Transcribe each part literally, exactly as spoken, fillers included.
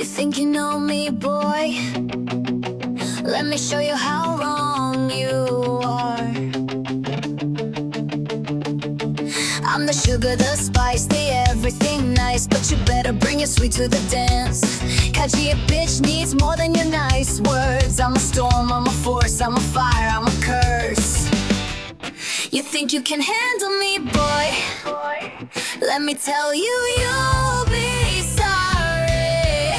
You think you know me, boy? Let me show you how wrong you are. I'm the sugar, the spice, the everything nice, but you better bring your sweet to the dance. Cause your bitch needs more than your nice words. I'm a storm, I'm a force, I'm a fire, I'm a curse. You think you can handle me, boy? Let me tell you, you'll be sorry.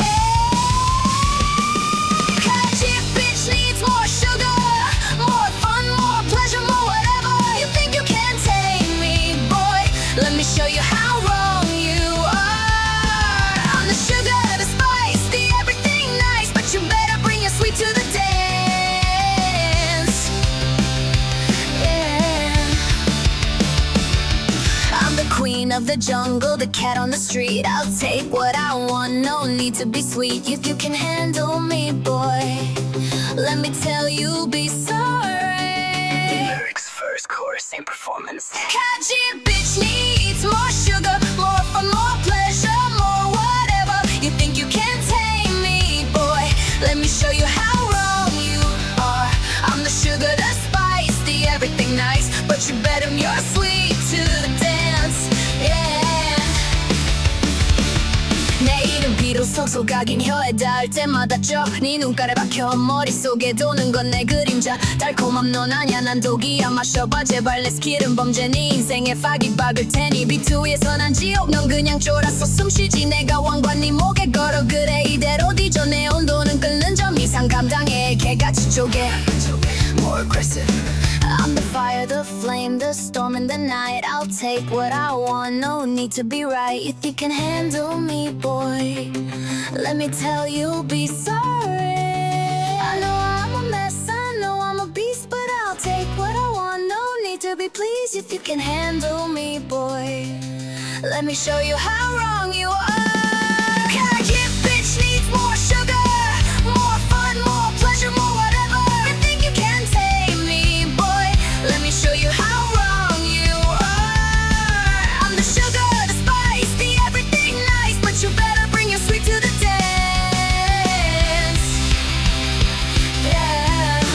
Cause your bitch needs more sugar, more fun, more pleasure, more whatever. You think you can tame me, boy? Let me show you how wrong you are. I'm the sugar, the spice, the everything nice, but you better bring your sweet to the dance. Yeah. I'm the queen of the jungle, the cat on the street. I'll take what I want, no need to be sweet. If you can handle me, boy, let me tell you, be sorry. Lyrics first, chorus, same performance. Cause your bitch needs more sugar, more fun, more pleasure, more whatever. You think you can tame me, boy? Let me show you how wrong you are. I'm the sugar, the spice, the everything nice, but you better bring your sweet to the dance. Yeah. 내 이름 비로소 속삭인 혀에 닿을 때마다 쪄네 눈가에 박혀 머릿속에 도는 건 내 그림자. 달콤함 넌 아냐 난 독이야. 마셔봐 제발 내 스킬은 범죄. 네 인생에 파기 박을 테니 비트 위에서 난 지옥. 넌 그냥 쫄았어 숨쉬지. 내가 왕관 네 목에 걸어. 그래 이대로 뒤져. 내 온도는 끓는 점 이상 감당해. 개같이 쪼개. More aggressive. I'm the fire, the flame, the storm in the night. I'll take what I want, no need to be right. If you can handle me, boy, let me tell you, be sorry. I know I'm a mess, I know I'm a beast, but I'll take what I want, no need to be pleased. If you can handle me, boy, let me show you how wrong you are. Cause your bitch needs more sugar, more fun, more pleasure, more whatever. You think you can tame me, boy? Let me show you how wrong you are. I'm the sugar, the spice, the everything nice, but you better bring your sweet to the dance. Yeah.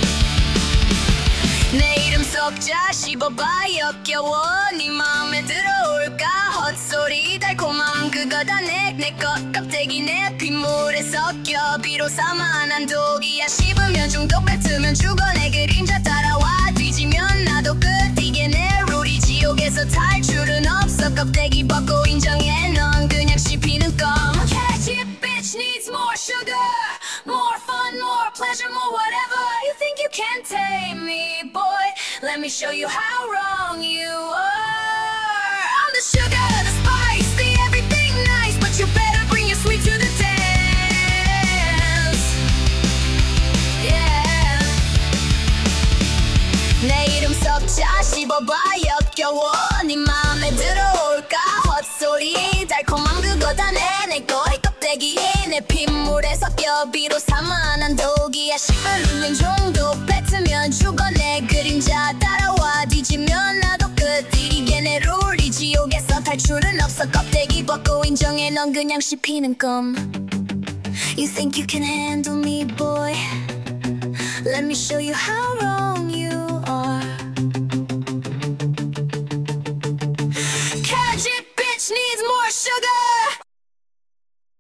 내 이름 섞자 씹어봐 역겨워. 네 맘에 들어올까 헛소리 달콤함 그거 다 내 내 것 껍데기 내 빗물에 섞여 비로사만 난 독이야. 씹으면 중독 뱉으면 죽어. 내 그림자 따라와 뒤지면 나도 끝. 이게 내 룰이 지옥에서 탈출은 없어. 껍데기 벗고 인정해 넌 그냥 씹히는 껌. Cause your bitch needs more sugar, more fun, more pleasure, more whatever. You think you can tame me, boy? Let me show you how wrong you are. I'm the sugar, the spice, the everything nice, but you better bring your sweet to the dance. Yeah. 내 이름 섞자 씹어봐 역겨워. 네 맘에 들어올까 헛소리 달콤한 그거 다 내 내 거의 껍데기 내 핏물에 섞여 비로사만 난 독이야. 씹으면 중독 뱉으면 죽어. 내 그림자 따라와 뒤지면 나도 끝. 이게 내 룰이 지옥에서 탈출은 없어. 껍데기 벗고 인정해 넌 그냥 씹히는 껌. You think you can handle me, boy? Let me show you how wrong